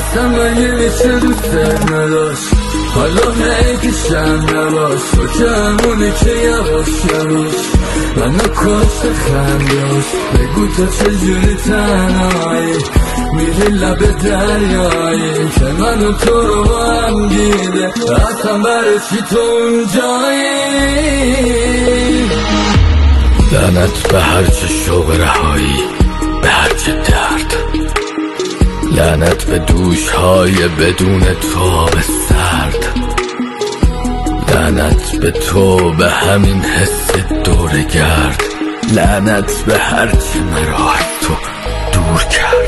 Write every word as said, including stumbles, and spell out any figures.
اصلا مگه میشه دوست نداشت؟ حالا حیفشم نباش، تو که همونی که یواش یواش منو کشت خنداش. بگو تو چجوری تنهایی میری لب دریایی که منو تو رو با هم گیره، اصلا برای چی تو اونجایی؟ لعنت به هرچه شوق رهایی، به هرچه درد، لعنت به دوش های بدون تو به سرد، لعنت به تو به همین حس دور گرد، لعنت به هرچه مرا تو دور کرد.